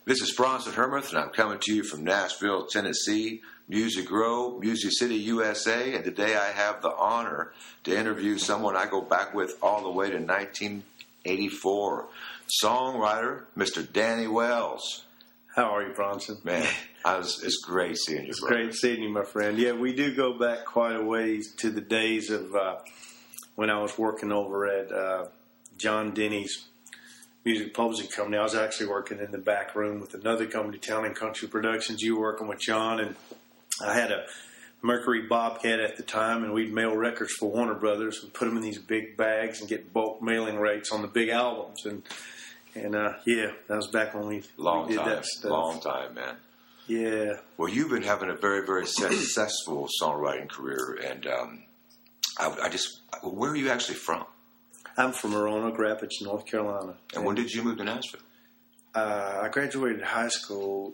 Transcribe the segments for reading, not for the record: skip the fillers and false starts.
This is Bronson Hermouth, and I'm coming to you from Nashville, Tennessee, Music Row, Music City, USA. And today I have the honor to interview someone I go back with all the way to 1984. Songwriter, Mr. Danny Wells. How are you, Bronson? Man, it's great seeing you, It's brother. great seeing you, my friend. Yeah, we do go back quite a ways to the days of when I was working over at John Denny's music publishing company. I was actually working in the back room with another company, Town and Country Productions. You were working with John, and I had a Mercury Bobcat at the time, and we'd mail records for Warner Brothers and put them in these big bags and get bulk mailing rates on the big albums. And yeah, that was back when we did that stuff. Long time, man. Yeah. Well, you've been having a very, very successful songwriting career, and where are you actually from? I'm from Roanoke Rapids, North Carolina. And when did you move to Nashville? I graduated high school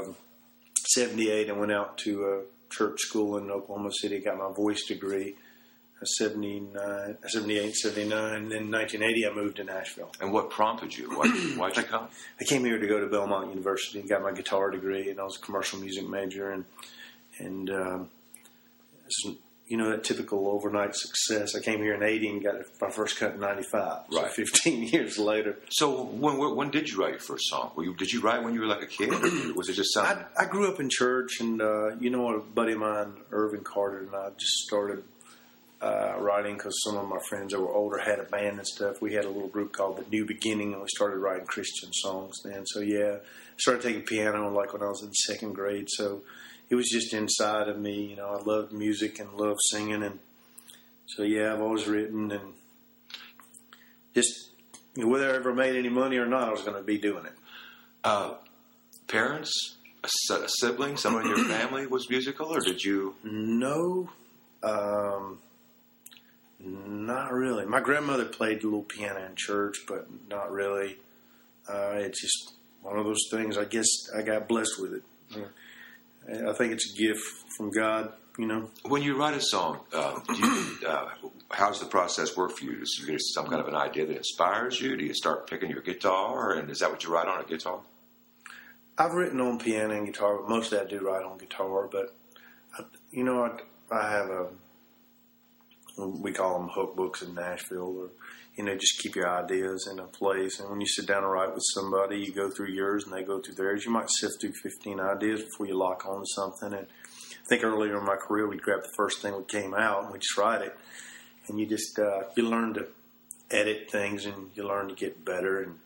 78 and went out to a church school in Oklahoma City, got my voice degree. 78, 79, and then 1980 I moved to Nashville. And what prompted you? Why'd you come? I came here to go to Belmont University and got my guitar degree, and I was a commercial music major, and that typical overnight success. I came here in 80 and got my first cut in 95, so right. 15 years later. So when did you write your first song? Did you write when you were like a kid, or was it just something? I grew up in church, and a buddy of mine, Irvin Carter, and I just started writing because some of my friends that were older had a band and stuff. We had a little group called The New Beginning, and we started writing Christian songs then. So yeah, I started taking piano like when I was in second grade. So it was just inside of me. I loved music and loved singing, and so yeah, I've always written, and just whether I ever made any money or not, I was going to be doing it. Parents, a sibling, someone in your family was musical, or did you? No. Not really. My grandmother played a little piano in church, but not really. It's just one of those things. I guess I got blessed with it. I think it's a gift from God, When you write a song, how does the process work for you? Do you get some kind of an idea that inspires you? Do you start picking your guitar, and is that what you write on a guitar? I've written on piano and guitar, but mostly I do write on guitar. But, I have we call them hook books in Nashville, or, just keep your ideas in a place. And when you sit down and write with somebody, you go through yours and they go through theirs. You might sift through 15 ideas before you lock on to something. And I think earlier in my career, we'd grab the first thing that came out and we'd just write it. And you just, you learn to edit things, and you learn to get better and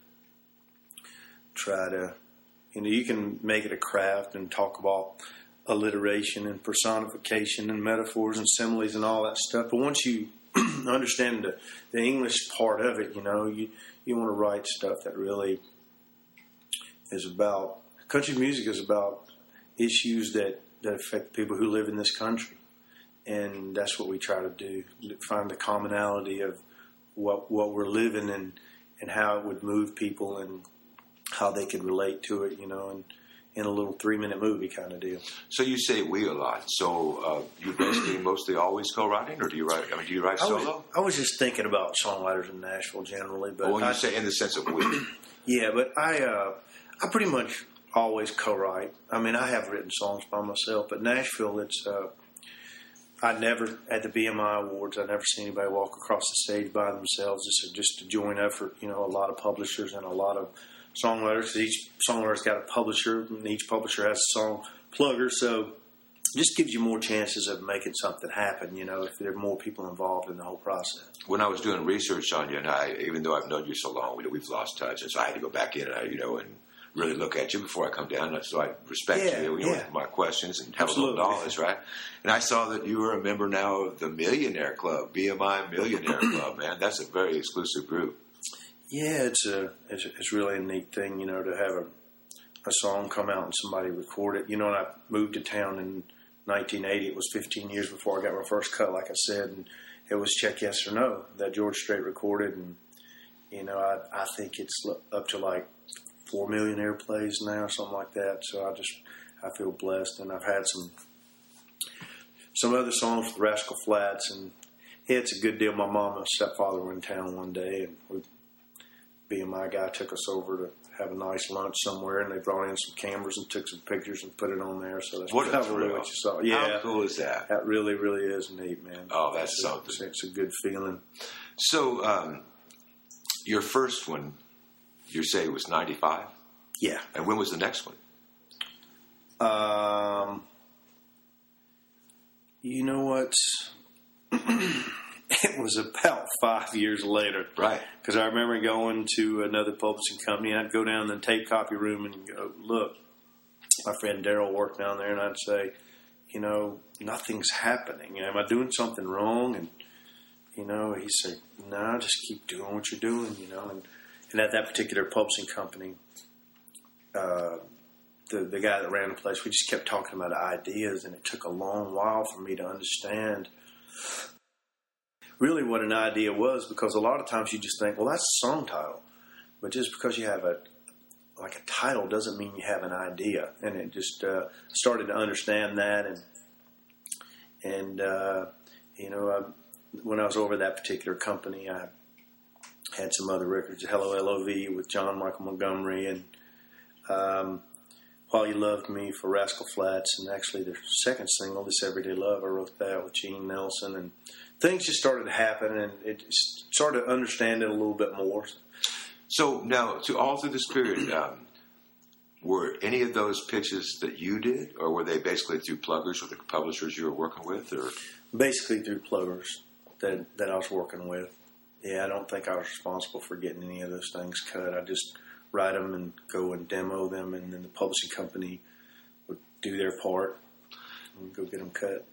try to, you can make it a craft and talk about alliteration and personification and metaphors and similes and all that stuff. But once you understand the English part of it, you want to write stuff that really is about, country music is about issues that affect people who live in this country. And that's what we try to do, find the commonality of what we're living and how it would move people and how they could relate to it, and in a little 3-minute movie kind of deal. So you say we a lot. So you basically mostly always co-writing, or do you write? Do you write solo? I was just thinking about songwriters in Nashville generally, but when you say in the sense of we, yeah, but I pretty much always co-write. I have written songs by myself, but Nashville, it's I never at the BMI Awards. I never see anybody walk across the stage by themselves. This is just a joint effort. A lot of publishers and a lot of songwriters. Each songwriter's got a publisher, and each publisher has a song plugger. So it just gives you more chances of making something happen, if there are more people involved in the whole process. When I was doing research on you, and even though I've known you so long, we've lost touch, and so I had to go back in, and really look at you before I come down, so I respect you with my questions and have Absolutely. a little knowledge, right? And I saw that you were a member now of the Millionaire Club, BMI Millionaire Club, man. That's a very exclusive group. Yeah, it's really a neat thing, to have a song come out and somebody record it. When I moved to town in 1980, it was 15 years before I got my first cut, like I said, and it was Check Yes or No that George Strait recorded, and I think it's up to like 4 million airplays now, something like that. So I feel blessed, and I've had some other songs with Rascal Flatts, and it's a good deal. My mom and stepfather were in town one day, and we BMI guy took us over to have a nice lunch somewhere, and they brought in some cameras and took some pictures and put it on there. So that's probably what you saw. Yeah, how cool is that? That really, really is neat, man. Oh, that's something. It's a good feeling. So, your first one, you say was 95? Yeah. And when was the next one? You know what? It was about 5 years later. Right. Because I remember going to another publishing company. I'd go down in the tape copy room and go, look, my friend Daryl worked down there, and I'd say, nothing's happening. Am I doing something wrong? And, he said, no, just keep doing what you're doing, And at that particular publishing company, the guy that ran the place, we just kept talking about ideas, and it took a long while for me to understand really what an idea was, because a lot of times you just think, well, that's a song title. But just because you have a title doesn't mean you have an idea. And it just started to understand that. And when I was over that particular company, I had some other records, Hello L.O.V. with John Michael Montgomery, and While You Loved Me for Rascal Flatts, and actually their second single, This Everyday Love, I wrote that with Gene Nelson, and things just started to happen, and it started to understand it a little bit more. So now, all through this period, were any of those pitches that you did, or were they basically through pluggers with the publishers you were working with, or basically through pluggers that I was working with? Yeah, I don't think I was responsible for getting any of those things cut. I just write them and go and demo them, and then the publishing company would do their part and go get them cut.